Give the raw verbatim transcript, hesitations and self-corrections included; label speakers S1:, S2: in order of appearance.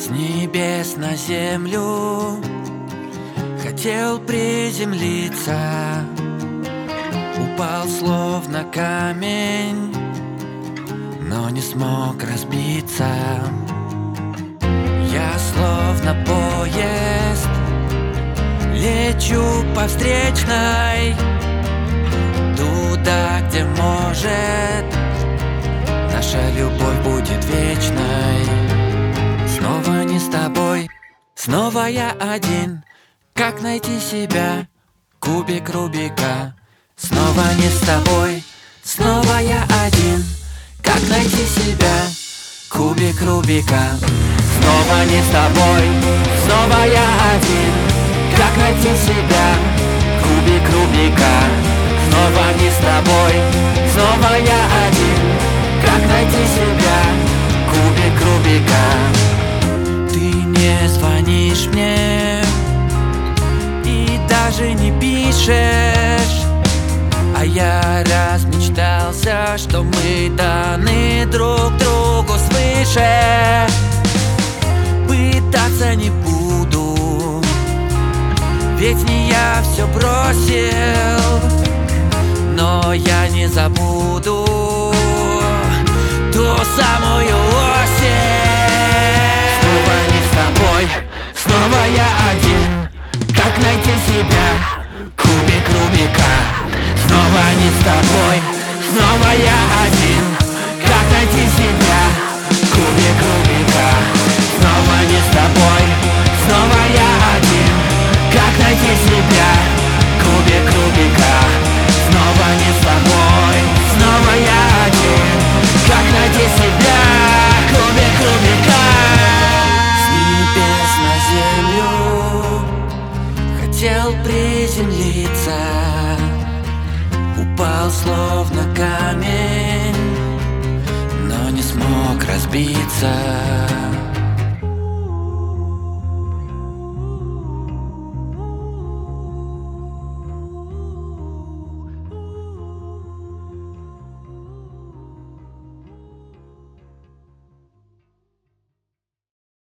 S1: С небес на землю хотел приземлиться, упал словно камень, но не смог разбиться. Я словно поезд лечу по встречной, туда, где может наша любовь будет вечной. Снова не с тобой, снова я один. Как найти себя? Кубик Рубика. Снова не с тобой, снова я один. Как найти себя? Кубик Рубика. Снова не с тобой, снова я один. Как найти себя? Кубик Рубика. Снова не с тобой, снова я один. Как найти себя? Кубик Рубика. Ты не звонишь мне и даже не пишешь, а я размечтался, что мы даны друг другу свыше. Пытаться не буду, ведь не я все бросил, но я не забуду ту самую осень. Снова не с тобой, снова я один. Как найти себя? Кубик Рубика. Снова не с тобой, снова я один. Как найти себя? Кубик Рубика. Снова не с тобой, снова я один. Как найти себя? Кубик Рубика. Снова не с тобой, снова я один. Как найти себя? Кубик Рубика. С небес на землю хотел приземлиться, упал словно камень, но не смог разбиться.